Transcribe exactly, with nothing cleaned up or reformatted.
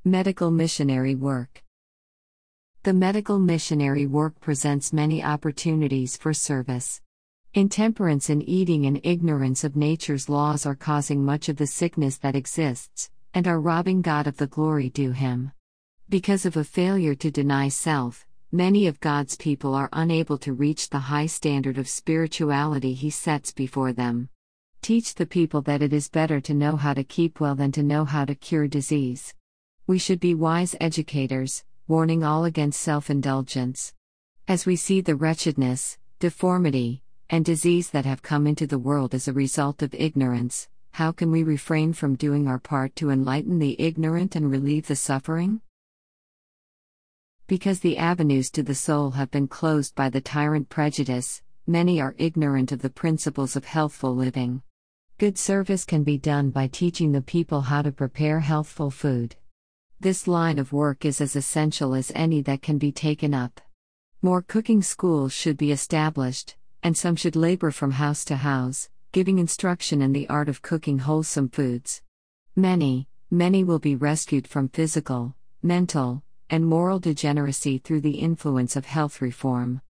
Medical missionary work. The medical missionary work presents many opportunities for service. Intemperance in eating and ignorance of nature's laws are causing much of the sickness that exists, and are robbing God of the glory due Him. Because of a failure to deny self, many of God's people are unable to reach the high standard of spirituality He sets before them. Teach the people that it is better to know how to keep well than to know how to cure disease. We should be wise educators, warning all against self-indulgence. As we see the wretchedness, deformity, and disease that have come into the world as a result of ignorance, how can we refrain from doing our part to enlighten the ignorant and relieve the suffering? Because the avenues to the soul have been closed by the tyrant prejudice, many are ignorant of the principles of healthful living. Good service can be done by teaching the people how to prepare healthful food. This line of work is as essential as any that can be taken up. More cooking schools should be established, and some should labor from house to house, giving instruction in the art of cooking wholesome foods. Many, many will be rescued from physical, mental, and moral degeneracy through the influence of health reform.